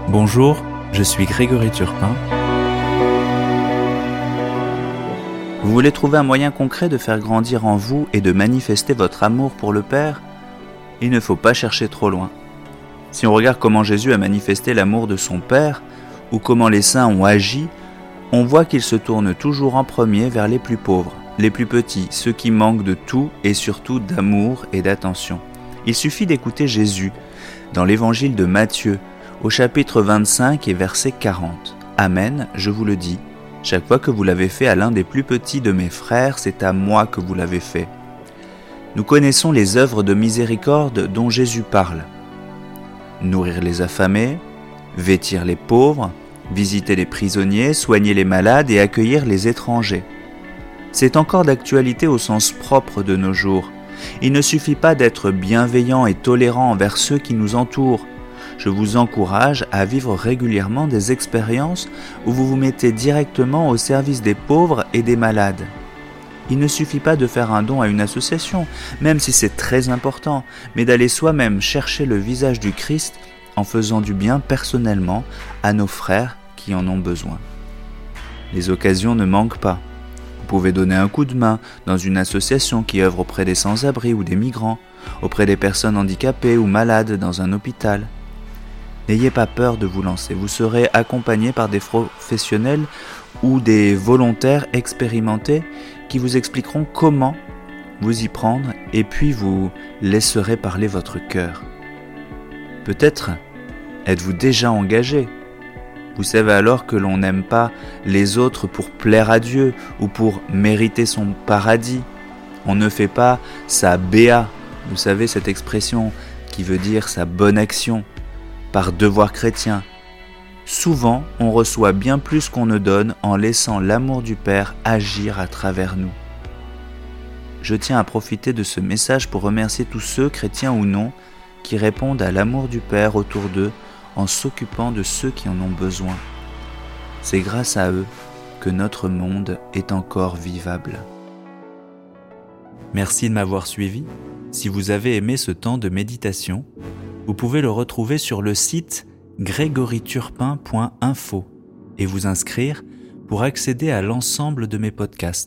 Bonjour, je suis Grégory Turpin. Vous voulez trouver un moyen concret de faire grandir en vous et de manifester votre amour pour le Père ? Il ne faut pas chercher trop loin. Si on regarde comment Jésus a manifesté l'amour de son Père, ou comment les saints ont agi, on voit qu'il se tourne toujours en premier vers les plus pauvres, les plus petits, ceux qui manquent de tout et surtout d'amour et d'attention. Il suffit d'écouter Jésus dans l'évangile de Matthieu, au chapitre 25 et verset 40. Amen, je vous le dis, chaque fois que vous l'avez fait à l'un des plus petits de mes frères, c'est à moi que vous l'avez fait. Nous connaissons les œuvres de miséricorde dont Jésus parle. Nourrir les affamés, vêtir les pauvres, visiter les prisonniers, soigner les malades et accueillir les étrangers. C'est encore d'actualité au sens propre de nos jours. Il ne suffit pas d'être bienveillant et tolérant envers ceux qui nous entourent. Je vous encourage à vivre régulièrement des expériences où vous vous mettez directement au service des pauvres et des malades. Il ne suffit pas de faire un don à une association, même si c'est très important, mais d'aller soi-même chercher le visage du Christ en faisant du bien personnellement à nos frères qui en ont besoin. Les occasions ne manquent pas. Vous pouvez donner un coup de main dans une association qui œuvre auprès des sans-abri ou des migrants, auprès des personnes handicapées ou malades dans un hôpital. N'ayez pas peur de vous lancer, vous serez accompagné par des professionnels ou des volontaires expérimentés qui vous expliqueront comment vous y prendre et puis vous laisserez parler votre cœur. Peut-être êtes-vous déjà engagé. Vous savez alors que l'on n'aime pas les autres pour plaire à Dieu ou pour mériter son paradis. On ne fait pas sa béa, vous savez cette expression qui veut dire sa bonne action, par devoir chrétien. Souvent, on reçoit bien plus qu'on ne donne en laissant l'amour du Père agir à travers nous. Je tiens à profiter de ce message pour remercier tous ceux, chrétiens ou non, qui répondent à l'amour du Père autour d'eux en s'occupant de ceux qui en ont besoin. C'est grâce à eux que notre monde est encore vivable. Merci de m'avoir suivi. Si vous avez aimé ce temps de méditation, vous pouvez le retrouver sur le site gregoryturpin.info et vous inscrire pour accéder à l'ensemble de mes podcasts.